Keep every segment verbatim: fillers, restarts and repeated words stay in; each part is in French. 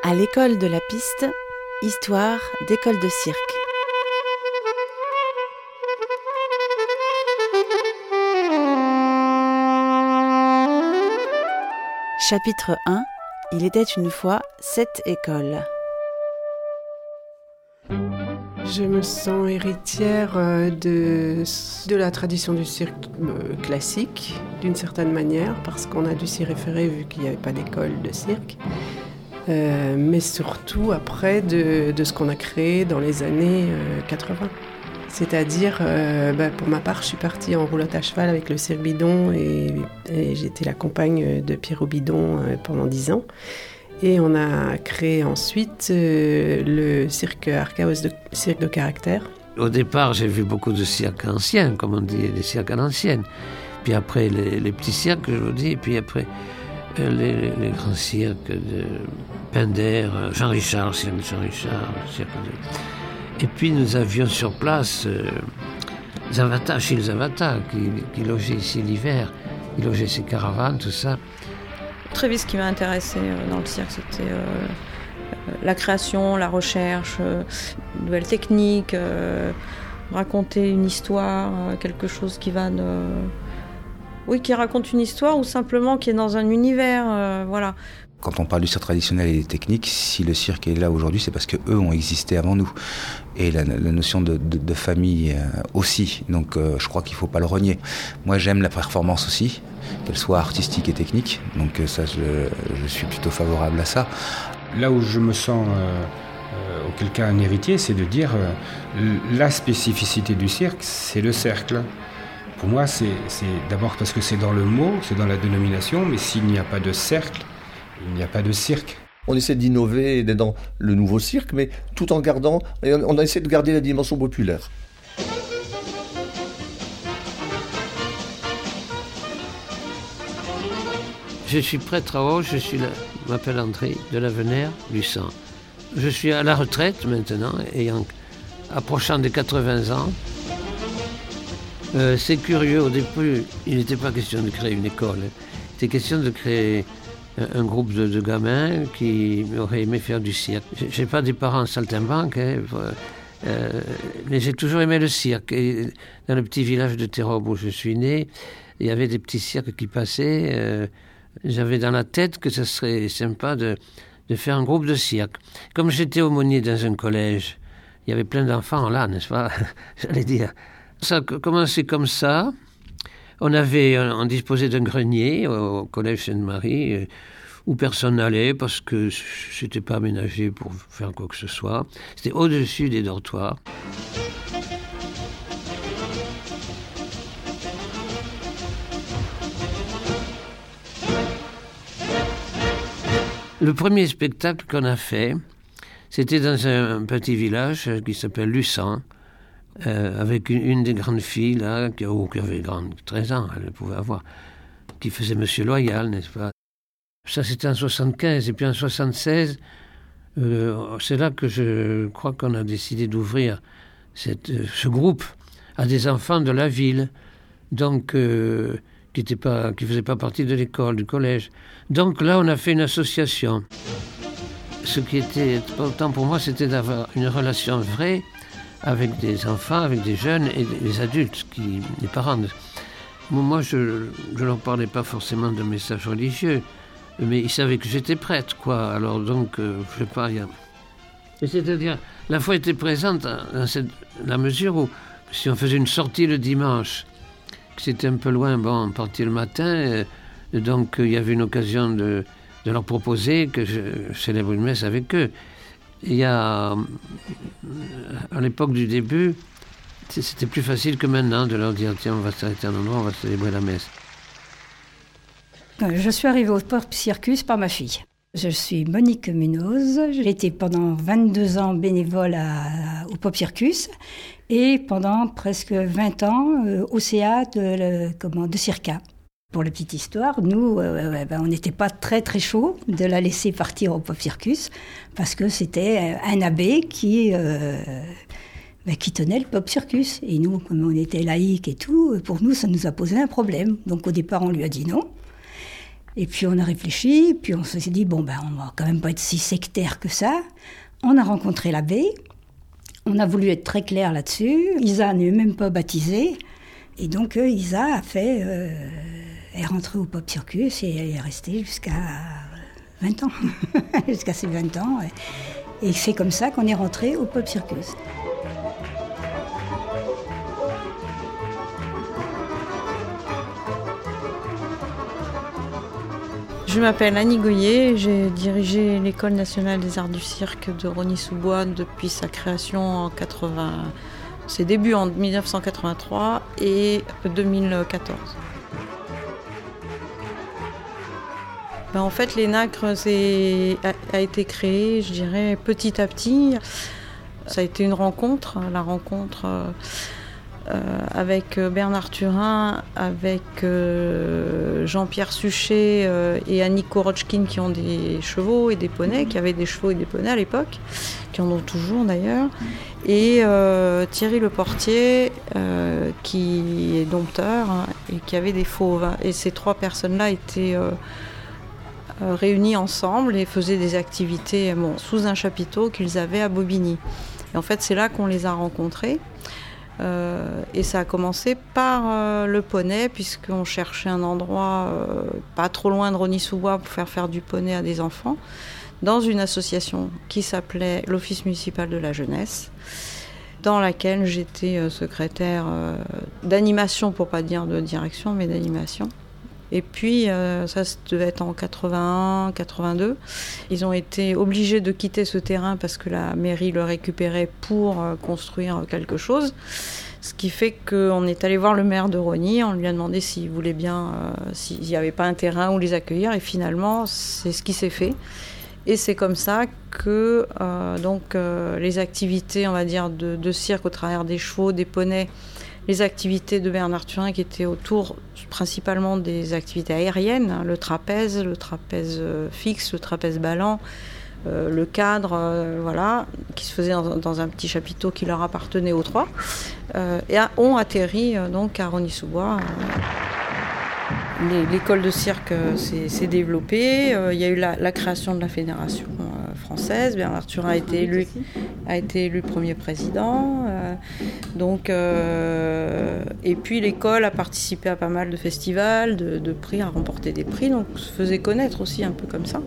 À l'école de la piste, histoire d'école de cirque. Chapitre un. Il était une fois sept écoles. Je me sens héritière de, de la tradition du cirque classique, d'une certaine manière, parce qu'on a dû s'y référer vu qu'il n'y avait pas d'école de cirque. Euh, mais surtout après de, de ce qu'on a créé dans les années euh, quatre-vingts. C'est-à-dire, euh, bah, pour ma part, je suis partie en roulotte à cheval avec le cirque Bidon et, et j'étais la compagne de Pierrot Bidon euh, pendant dix ans. Et on a créé ensuite euh, le cirque Archaos, de, cirque de caractère. Au départ, j'ai vu beaucoup de cirques anciens, comme on dit, des cirques à l'ancienne. Puis après, les, les petits cirques, je vous dis, et puis après, euh, les, les grands cirques de Pinder, Jean Richard, cirque de Jean Richard, cirque de... Et puis nous avions sur place euh, Zavata, Achille Zavata, qui, qui logeait ici l'hiver, il logeait ses caravanes, tout ça. Très vite, ce qui m'a intéressé dans le cirque, c'était euh, la création, la recherche, euh, de nouvelles techniques, euh, raconter une histoire, euh, quelque chose qui va de... Oui, qui raconte une histoire ou simplement qui est dans un univers, euh, voilà. Quand on parle du cirque traditionnel et des techniques, si le cirque est là aujourd'hui, c'est parce qu'eux ont existé avant nous. Et la, la notion de, de, de famille euh, aussi. Donc euh, je crois qu'il ne faut pas le renier. Moi, j'aime la performance aussi, qu'elle soit artistique et technique. Donc euh, ça, je, je suis plutôt favorable à ça. Là où je me sens, euh, euh, auquel cas un héritier, c'est de dire euh, la spécificité du cirque, c'est le cercle. Pour moi, c'est, c'est d'abord parce que c'est dans le mot, c'est dans la dénomination, mais s'il n'y a pas de cercle, il n'y a pas de cirque. On essaie d'innover et d'être dans le nouveau cirque, mais tout en gardant, on essaie de garder la dimension populaire. Je suis prêtre à Auch, je suis là, je m'appelle André de Lavenère, du sang. Je suis à la retraite maintenant, ayant approchant des quatre-vingts ans. Euh, c'est curieux, au début, il n'était pas question de créer une école. Il était question de créer un, un groupe de, de gamins qui auraient aimé faire du cirque. Je n'ai pas des parents saltimbanques, hein, euh, mais j'ai toujours aimé le cirque. Et dans le petit village de Terrob où je suis né, il y avait des petits cirques qui passaient. Euh, j'avais dans la tête que ce serait sympa de, de faire un groupe de cirque. Comme j'étais aumônier dans un collège, il y avait plein d'enfants là, n'est-ce pas? J'allais dire. Ça a commencé comme ça. On avait, on disposait d'un grenier au collège Sainte-Marie où personne n'allait parce que c'était pas aménagé pour faire quoi que ce soit. C'était au-dessus des dortoirs. Le premier spectacle qu'on a fait, c'était dans un petit village qui s'appelle Luçan. Euh, avec une, une des grandes filles là, qui, oh, qui avait treize ans, elle pouvait avoir, qui faisait Monsieur Loyal, n'est-ce pas? Ça c'était en soixante-quinze, et puis en soixante-seize, euh, c'est là que je crois qu'on a décidé d'ouvrir cette, euh, ce groupe à des enfants de la ville, donc euh, qui ne pas, qui faisaient pas partie de l'école, du collège. Donc là, on a fait une association. Ce qui était important pour moi, c'était d'avoir une relation vraie avec des enfants, avec des jeunes et des adultes, qui, les parents. Moi, je ne leur parlais pas forcément de messages religieux, mais ils savaient que j'étais prêtre, quoi. Alors donc, euh, je sais pas, il y a... C'est-à-dire, la foi était présente dans cette, la mesure où, si on faisait une sortie le dimanche, que c'était un peu loin, bon, on partait le matin, euh, donc il y avait une occasion de, de leur proposer que je, je célèbre une messe avec eux. Il y a, à l'époque du début, c'était plus facile que maintenant de leur dire « Tiens, on va s'arrêter à un endroit, on va célébrer la messe ». Je suis arrivée au Pop Circus par ma fille. Je suis Monique Munoz. J'ai été pendant vingt-deux ans bénévole à, au Pop Circus et pendant presque vingt ans euh, au C A de, comment, de Circa. Pour la petite histoire, nous, euh, ben, on n'était pas très très chaud de la laisser partir au Pop Circus parce que c'était un abbé qui, euh, ben, qui tenait le Pop Circus. Et nous, comme on était laïcs et tout, pour nous, ça nous a posé un problème. Donc au départ, on lui a dit non. Et puis on a réfléchi, puis on s'est dit, bon, ben, on va quand même pas être si sectaire que ça. On a rencontré l'abbé, on a voulu être très clair là-dessus. Isa n'est même pas baptisée. Et donc euh, Isa a fait, euh, est rentrée au Pop Circus et elle est restée jusqu'à vingt ans, jusqu'à ses vingt ans. Et c'est comme ça qu'on est rentré au Pop Circus. Je m'appelle Annie Goyer, j'ai dirigé l'École nationale des arts du cirque de Rosny-sous-Bois depuis sa création en quatre-vingts, ses débuts en dix-neuf cent quatre-vingt-trois et deux mille quatorze. Ben en fait, l'ENACRE a, a été créé, je dirais, petit à petit. Ça a été une rencontre, la rencontre euh, Euh, avec Bernard Turin, avec euh, Jean-Pierre Suchet euh, et Annick Korochkin qui ont des chevaux et des poneys, qui avaient des chevaux et des poneys à l'époque, qui en ont toujours d'ailleurs, et euh, Thierry Leportier euh, qui est dompteur hein, et qui avait des fauves. Et ces trois personnes-là étaient euh, euh, réunies ensemble et faisaient des activités bon, sous un chapiteau qu'ils avaient à Bobigny. Et en fait, c'est là qu'on les a rencontrés. Euh, et ça a commencé par euh, le poney, puisqu'on cherchait un endroit euh, pas trop loin de Rosny-sous-Bois pour faire faire du poney à des enfants, dans une association qui s'appelait l'Office municipal de la jeunesse, dans laquelle j'étais euh, secrétaire euh, d'animation, pour pas dire de direction, mais d'animation. Et puis, euh, ça devait être en quatre-vingt-un quatre-vingt-deux. Ils ont été obligés de quitter ce terrain parce que la mairie le récupérait pour euh, construire quelque chose. Ce qui fait qu'on est allé voir le maire de Rosny, on lui a demandé s'il voulait bien, euh, s'il n'y avait pas un terrain où les accueillir. Et finalement, c'est ce qui s'est fait. Et c'est comme ça que euh, donc, euh, les activités, on va dire, de, de cirque au travers des chevaux, des poneys, les activités de Bernard Turin qui étaient autour principalement des activités aériennes, hein, le trapèze, le trapèze fixe, le trapèze ballant, euh, le cadre, euh, voilà, qui se faisait dans, dans un petit chapiteau qui leur appartenait aux trois, euh, et a, ont atterri euh, donc à Rosny-sous-Bois. Euh, l'école de cirque euh, s'est, s'est développée, euh, il y a eu la, la création de la fédération euh, française, Bernard Turin a été élu, a été élu premier président, euh, donc, euh, et puis l'école a participé à pas mal de festivals, de, de prix, a remporté des prix, donc se faisait connaître aussi un peu comme ça.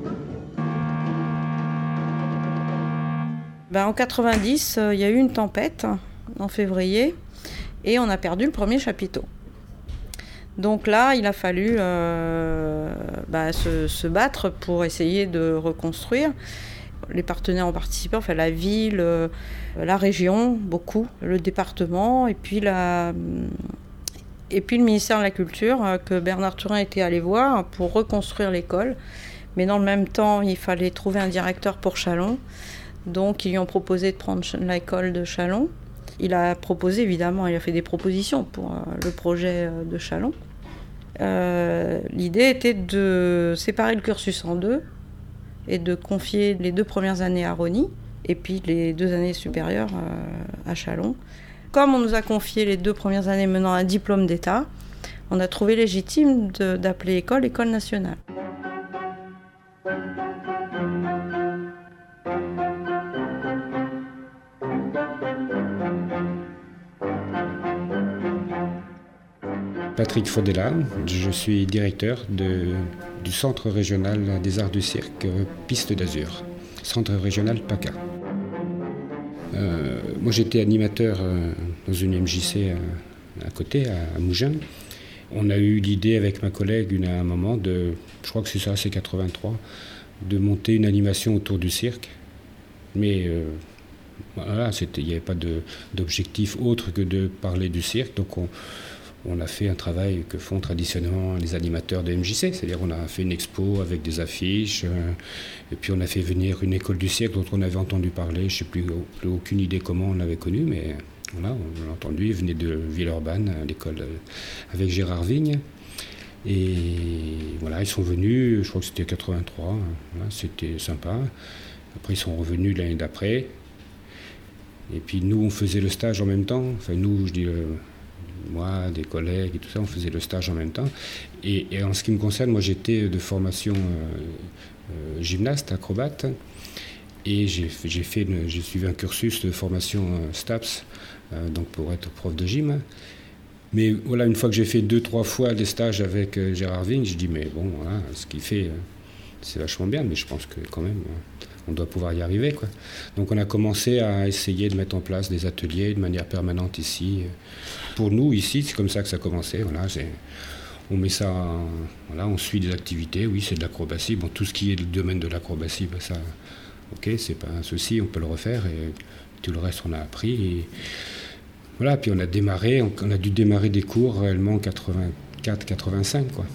Ben, en quatre-vingt-dix, euh, il y a eu une tempête en février et on a perdu le premier chapiteau. Donc là, il a fallu euh, bah, se, se battre pour essayer de reconstruire. Les partenaires ont participé, enfin la ville, euh, la région, beaucoup, le département, et puis, la, et puis le ministère de la Culture, euh, que Bernard Turin était allé voir pour reconstruire l'école. Mais dans le même temps, il fallait trouver un directeur pour Châlons. Donc ils lui ont proposé de prendre l'école de Châlons. Il a proposé, évidemment, il a fait des propositions pour euh, le projet de Châlons. Euh, l'idée était de séparer le cursus en deux et de confier les deux premières années à Rosny et puis les deux années supérieures euh, à Châlons. Comme on nous a confié les deux premières années menant un diplôme d'État, on a trouvé légitime de, d'appeler l'école École nationale. Patrick Faudela, je suis directeur de, du Centre régional des arts du cirque Piste d'Azur, Centre régional PACA. Euh, moi j'étais animateur euh, dans une M J C à, à côté, à, à Mougins. On a eu l'idée avec ma collègue une, à un moment de, je crois que c'est ça, c'est quatre-vingt-trois, de monter une animation autour du cirque. Mais euh, voilà, il n'y avait pas de, d'objectif autre que de parler du cirque, donc on On a fait un travail que font traditionnellement les animateurs de M J C, c'est-à-dire on a fait une expo avec des affiches, euh, et puis on a fait venir une école du cirque dont on avait entendu parler, je ne sais plus, plus aucune idée comment on l'avait connue, mais voilà, on l'a entendu, il venait de Villeurbanne, à l'école avec Gérard Vigne. Et voilà, ils sont venus, je crois que c'était quatre-vingt-trois, voilà, c'était sympa. Après ils sont revenus l'année d'après. Et puis nous, on faisait le stage en même temps, enfin nous, je dis... Euh, moi, des collègues et tout ça, on faisait le stage en même temps. Et, et en ce qui me concerne, moi j'étais de formation euh, euh, gymnaste, acrobate, et j'ai, j'ai, fait une, j'ai suivi un cursus de formation euh, STAPS, euh, donc pour être prof de gym. Mais voilà, une fois que j'ai fait deux, trois fois des stages avec euh, Gérard Vigne, je dis mais bon, voilà, ce qu'il fait, euh, c'est vachement bien, mais je pense que quand même, euh, on doit pouvoir y arriver, quoi. Donc on a commencé à essayer de mettre en place des ateliers de manière permanente ici. Pour nous, ici, c'est comme ça que ça a commencé. Voilà, c'est, on met ça, en, voilà, on suit des activités, oui, c'est de l'acrobatie. Bon, tout ce qui est le domaine de l'acrobatie, ben ça, ok, c'est pas un souci, on peut le refaire, et tout le reste, on a appris. Et, voilà, puis on a démarré, on, on a dû démarrer des cours réellement en quatre-vingt-quatre quatre-vingt-cinq, quoi.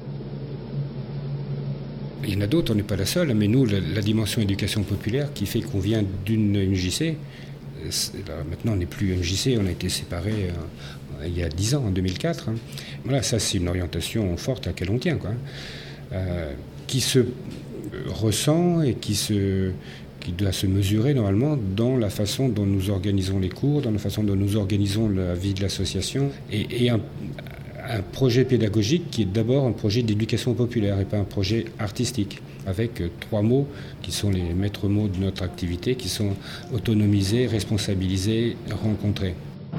Il y en a d'autres, on n'est pas la seule, mais nous, la, la dimension éducation populaire qui fait qu'on vient d'une M J C, là, maintenant on n'est plus M J C, on a été séparés euh, il y a dix ans, en deux mille quatre. Hein. Voilà, ça c'est une orientation forte à laquelle on tient, quoi, euh, qui se ressent et qui, se, qui doit se mesurer normalement dans la façon dont nous organisons les cours, dans la façon dont nous organisons la vie de l'association, et, et un, un projet pédagogique qui est d'abord un projet d'éducation populaire et pas un projet artistique, avec euh, trois mots qui sont les maîtres mots de notre activité, qui sont autonomisés, responsabilisés, rencontrés.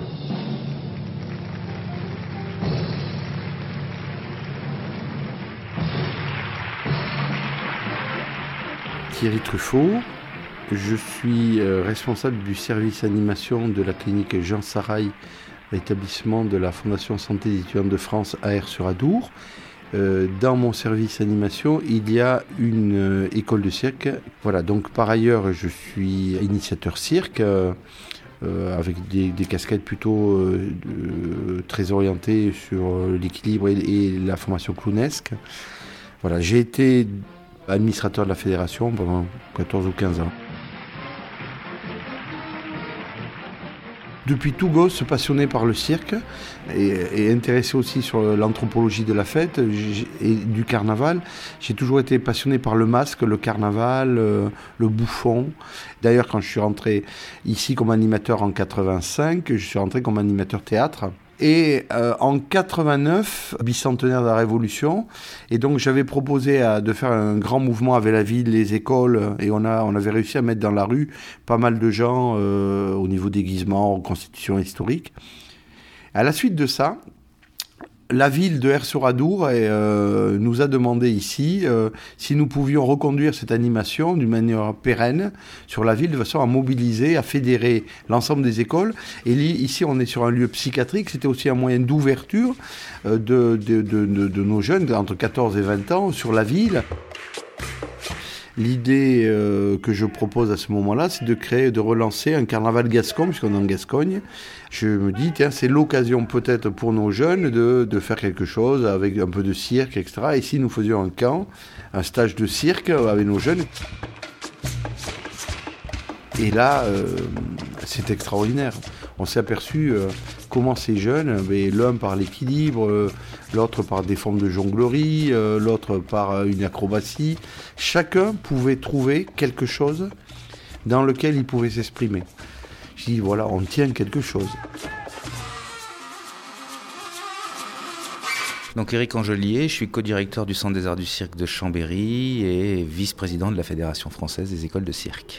Thierry Truffaut, je suis responsable du service animation de la clinique Jean Sarail, établissement de la Fondation Santé des étudiants de France à Aire-sur-Adour. Euh, dans mon service animation, il y a une euh, école de cirque. Voilà, donc par ailleurs, je suis initiateur cirque, euh, euh, avec des, des casquettes plutôt euh, euh, très orientées sur l'équilibre et, et la formation clownesque. Voilà, j'ai été administrateur de la fédération pendant quatorze ou quinze ans. Depuis tout gosse, passionné par le cirque et, et intéressé aussi sur l'anthropologie de la fête et du carnaval, j'ai toujours été passionné par le masque, le carnaval, le, le bouffon. D'ailleurs, quand je suis rentré ici comme animateur en quatre-vingt-cinq, je suis rentré comme animateur théâtre. Et euh, en quatre-vingt-neuf, bicentenaire de la Révolution, et donc j'avais proposé à, de faire un grand mouvement avec la ville, les écoles, et on, a, on avait réussi à mettre dans la rue pas mal de gens euh, au niveau déguisement, reconstitution historique. À la suite de ça, la ville de Aire-sur-Adour euh, nous a demandé ici euh, si nous pouvions reconduire cette animation d'une manière pérenne sur la ville, de façon à mobiliser, à fédérer l'ensemble des écoles. Et ici, on est sur un lieu psychiatrique, c'était aussi un moyen d'ouverture euh, de, de, de, de, de nos jeunes, entre quatorze et vingt ans, sur la ville. L'idée euh, que je propose à ce moment-là, c'est de créer, de relancer un carnaval gascon, puisqu'on est en Gascogne. Je me dis, tiens, c'est l'occasion peut-être pour nos jeunes de, de faire quelque chose avec un peu de cirque, et cetera. Et si nous faisions un camp, un stage de cirque avec nos jeunes. Et là, euh, c'est extraordinaire. On s'est aperçu euh, comment ces jeunes, mais l'un par l'équilibre, euh, l'autre par des formes de jonglerie, euh, l'autre par euh, une acrobatie, chacun pouvait trouver quelque chose dans lequel il pouvait s'exprimer. Je dis, voilà, on tient quelque chose. Donc Éric Angelier, je suis co-directeur du Centre des Arts du Cirque de Chambéry et vice-président de la Fédération française des écoles de cirque.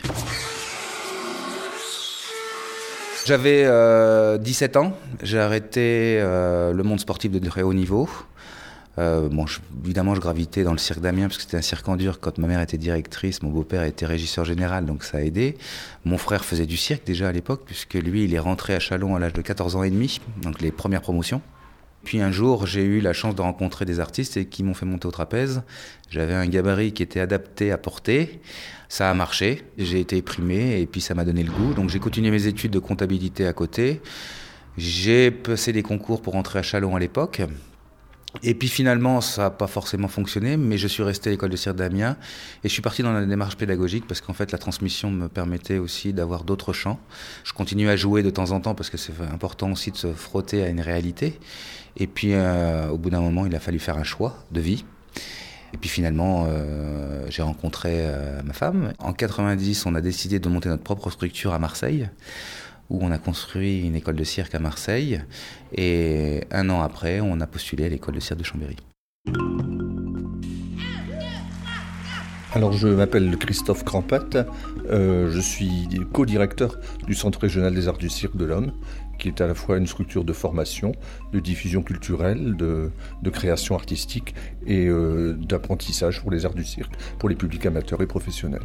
J'avais euh, dix-sept ans, j'ai arrêté euh, le monde sportif de très haut niveau. Euh, bon, je, évidemment, je gravitais dans le cirque d'Amiens parce que c'était un cirque en dur. Quand ma mère était directrice, mon beau-père était régisseur général, donc ça a aidé. Mon frère faisait du cirque déjà à l'époque, puisque lui, il est rentré à Châlons à l'âge de quatorze ans et demi, donc les premières promotions. Puis un jour, j'ai eu la chance de rencontrer des artistes et qui m'ont fait monter au trapèze. J'avais un gabarit qui était adapté à porter. Ça a marché, j'ai été primé et puis ça m'a donné le goût. Donc j'ai continué mes études de comptabilité à côté. J'ai passé des concours pour rentrer à Châlons à l'époque. Et puis finalement, ça n'a pas forcément fonctionné, mais je suis resté à l'école de cirque d'Amiens et je suis parti dans la démarche pédagogique parce qu'en fait, la transmission me permettait aussi d'avoir d'autres champs. Je continue à jouer de temps en temps parce que c'est important aussi de se frotter à une réalité. Et puis, euh, au bout d'un moment, il a fallu faire un choix de vie. Et puis finalement, euh, j'ai rencontré euh, ma femme. En quatre-vingt-dix, on a décidé de monter notre propre structure à Marseille. où on a construit une école de cirque à Marseille. Et un an après, on a postulé à l'école de cirque de Chambéry. Alors, je m'appelle Christophe Crampette, euh, je suis co-directeur du Centre régional des arts du cirque de l'Homme, qui est à la fois une structure de formation, de diffusion culturelle, de, de création artistique et euh, d'apprentissage pour les arts du cirque, pour les publics amateurs et professionnels.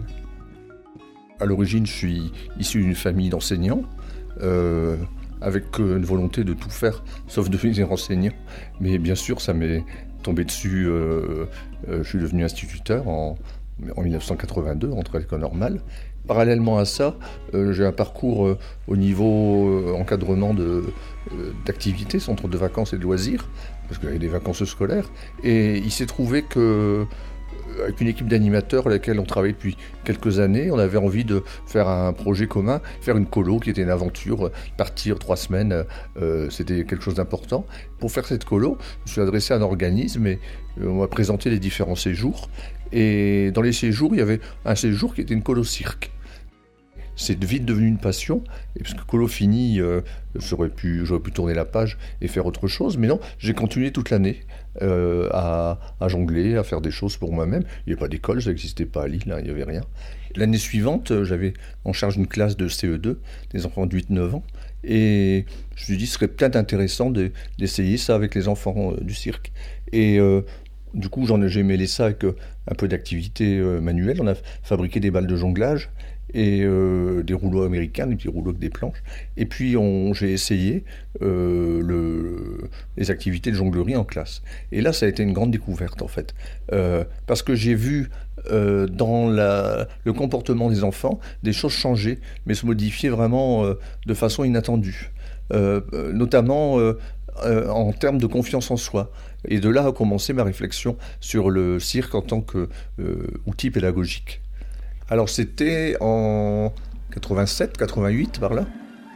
À l'origine, je suis issu d'une famille d'enseignants, euh, avec une volonté de tout faire, sauf de devenir enseignant. Mais bien sûr, ça m'est tombé dessus, euh, euh, je suis devenu instituteur en... en dix-neuf cent quatre-vingt-deux, entre l'école normale. Parallèlement à ça, euh, j'ai un parcours euh, au niveau euh, encadrement de, euh, d'activités, centre de vacances et de loisirs, parce qu'il y avait des vacances scolaires. Et il s'est trouvé que, avec une équipe d'animateurs à laquelle on travaillait depuis quelques années, on avait envie de faire un projet commun, faire une colo qui était une aventure, partir trois semaines, euh, c'était quelque chose d'important. Pour faire cette colo, je me suis adressé à un organisme et euh, on m'a présenté les différents séjours. Et dans les séjours, il y avait un séjour qui était une colo cirque. C'est vite devenu une passion, et parce que colo fini, euh, j'aurais pu, j'aurais pu tourner la page et faire autre chose, mais non, j'ai continué toute l'année euh, à, à jongler, à faire des choses pour moi-même. Il n'y avait pas d'école, ça n'existait pas à Lille, hein, il n'y avait rien. L'année suivante, j'avais en charge une classe de C E deux, des enfants de huit neuf ans, et je me suis dit, ce serait peut-être intéressant de, d'essayer ça avec les enfants euh, du cirque. Et euh, du coup, j'en ai, j'ai mêlé ça avec euh, un peu d'activité euh, manuelle. On a fabriqué des balles de jonglage et euh, des rouleaux américains, des petits rouleaux avec des planches. Et puis, on, j'ai essayé euh, le, les activités de jonglerie en classe. Et là, ça a été une grande découverte, en fait. Euh, parce que j'ai vu euh, dans la, le comportement des enfants des choses changer, mais se modifier vraiment euh, de façon inattendue. Euh, notamment... Euh, Euh, en termes de confiance en soi. Et de là a commencé ma réflexion sur le cirque en tant qu'outil euh, pédagogique. Alors c'était en quatre-vingt-sept, quatre-vingt-huit, par là.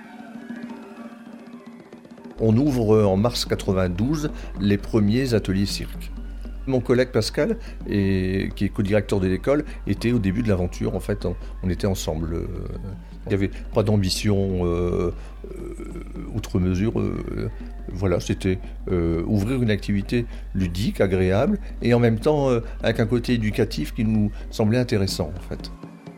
On ouvre en mars quatre-vingt-douze les premiers ateliers cirque. Mon collègue Pascal, et, qui est co-directeur de l'école, était au début de l'aventure. En fait, on, on était ensemble. Euh, il n'y avait pas d'ambition euh, euh, outre mesure. Euh, voilà, c'était euh, ouvrir une activité ludique, agréable, et en même temps euh, avec un côté éducatif qui nous semblait intéressant, en fait.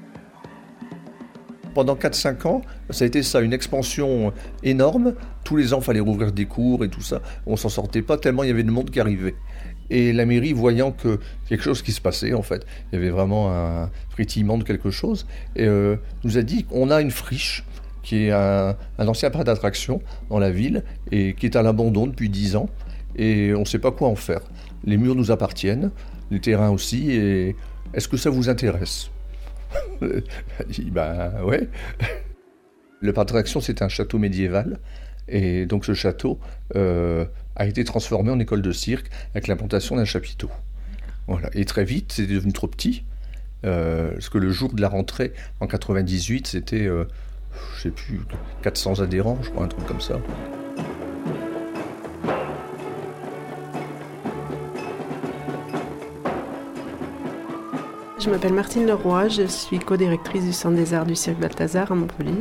Pendant quatre cinq ans, ça a été ça, une expansion énorme. Tous les ans, il fallait rouvrir des cours et tout ça. On ne s'en sortait pas tellement il y avait de monde qui arrivait. Et la mairie, voyant que quelque chose qui se passait, en fait, il y avait vraiment un frétillement de quelque chose, et euh, nous a dit qu'on a une friche qui est un, un ancien parc d'attractions dans la ville et qui est à l'abandon depuis dix ans, et on ne sait pas quoi en faire. Les murs nous appartiennent, les terrains aussi, et est-ce que ça vous intéresse ? Elle a dit, ben ouais. Le parc d'attractions, c'est un château médiéval, et donc ce château euh, a été transformé en école de cirque avec l'implantation d'un chapiteau. Voilà. Et très vite, c'est devenu trop petit, euh, parce que le jour de la rentrée, en quatre-vingt-dix-huit, c'était, euh, je sais plus, quatre cents adhérents, je crois, un truc comme ça. Je m'appelle Martine Leroy, je suis co-directrice du Centre des Arts du Cirque Balthazar à Montpellier.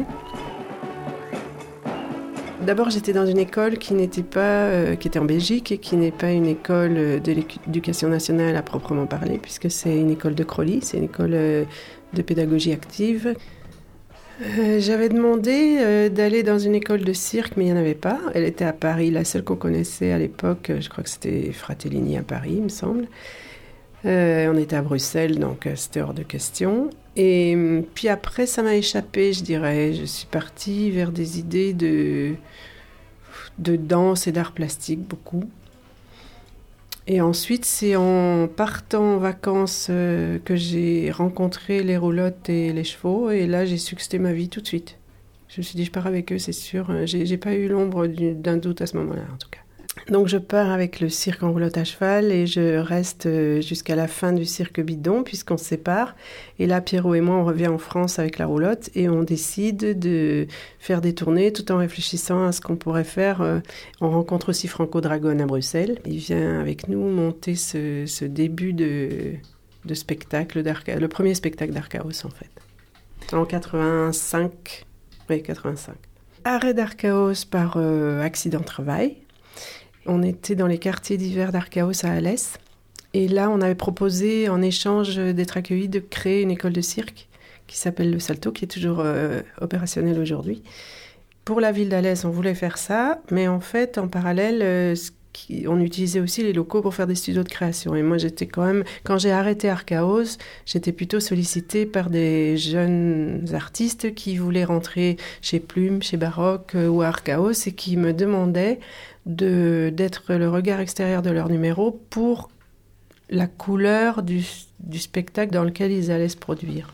D'abord, j'étais dans une école qui n'était pas, euh, qui était en Belgique et qui n'est pas une école de l'éducation nationale à proprement parler, puisque c'est une école de Crolly, c'est une école euh, de pédagogie active. Euh, j'avais demandé euh, d'aller dans une école de cirque, mais il n'y en avait pas. Elle était à Paris, la seule qu'on connaissait à l'époque, je crois que c'était Fratellini à Paris, il me semble. Euh, on était à Bruxelles, donc euh, c'était hors de question. Et puis après, ça m'a échappé, je dirais. Je suis partie vers des idées de, de danse et d'art plastique, beaucoup. Et ensuite, c'est en partant en vacances euh, que j'ai rencontré les roulottes et les chevaux. Et là, j'ai su que c'était ma vie tout de suite. Je me suis dit, je pars avec eux, c'est sûr. J'ai, j'ai pas eu l'ombre d'un doute à ce moment-là, en tout cas. Donc je pars avec le cirque en roulotte à cheval et je reste jusqu'à la fin du cirque bidon puisqu'on se sépare. Et là, Pierrot et moi, on revient en France avec la roulotte et on décide de faire des tournées tout en réfléchissant à ce qu'on pourrait faire. On rencontre aussi Franco Dragon à Bruxelles. Il vient avec nous monter ce, ce début de, de spectacle, le premier spectacle d'Archaos en fait. En quatre-vingt-cinq, oui, quatre-vingt-cinq. arrêt d'Archaos par euh, accident de travail. On était dans les quartiers d'hiver d'Archaos à Alès. Et là, on avait proposé, en échange d'être accueillis, de créer une école de cirque qui s'appelle le Salto, qui est toujours euh, opérationnelle aujourd'hui. Pour la ville d'Alès, on voulait faire ça, mais en fait, en parallèle, euh, ce qui, on utilisait aussi les locaux pour faire des studios de création. Et moi, j'étais quand même, quand j'ai arrêté Archaos, j'étais plutôt sollicitée par des jeunes artistes qui voulaient rentrer chez Plume, chez Baroque euh, ou à Archaos et qui me demandaient de, d'être le regard extérieur de leur numéro pour la couleur du, du spectacle dans lequel ils allaient se produire.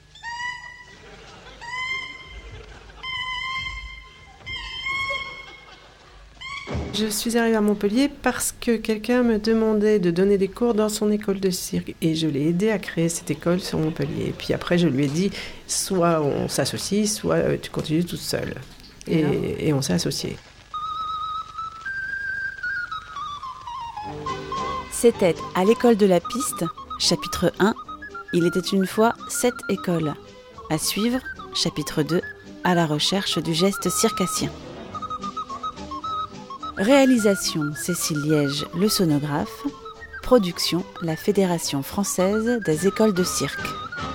Je suis arrivée à Montpellier parce que quelqu'un me demandait de donner des cours dans son école de cirque. Et je l'ai aidé à créer cette école sur Montpellier. Et puis après, je lui ai dit, soit on s'associe, soit tu continues toute seule. Et, et on s'est associés. C'était à l'école de la piste, chapitre un, il était une fois sept écoles. À suivre, chapitre deux, à la recherche du geste circassien. Réalisation Cécile Liège, le sonographe. Production, la Fédération française des écoles de cirque.